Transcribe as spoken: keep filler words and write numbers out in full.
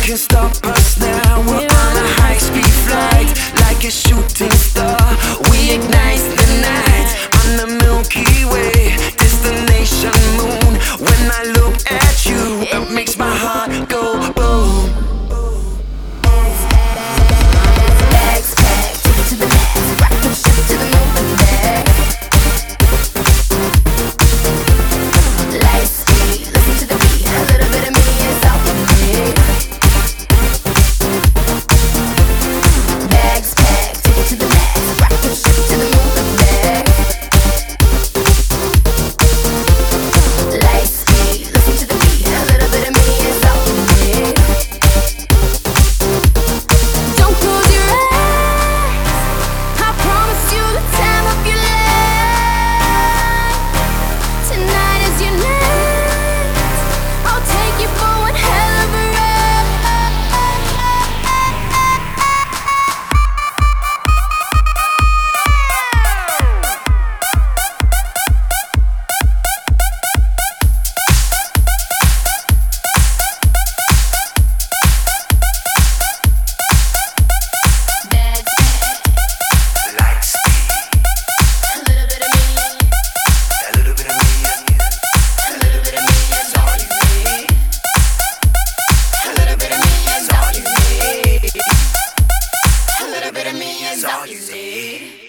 can stop us now. We're on a high-speed flight, like a shooting star. We ignite the night on the Milky Way, destination moon. When I look at you, it makes my heart go boom. Bags packed, take it to the max, rock your shit to the moon and back. Light speed, listen to the beat, a little bit of me is all you need. Bags packed, take it to the max, rock your shit to the moon and back. Light speed, listen to the beat, a little bit of me is all you need. Don't close your eyes, I promise you the time of your life. Tonight is your night, I'll take you for one hell of a ride. Bags packed, Light speed, a little bit of me, a little bit of me and you. a little bit of me is all you need. A little bit of me is all you need. A little bit of me is all you need.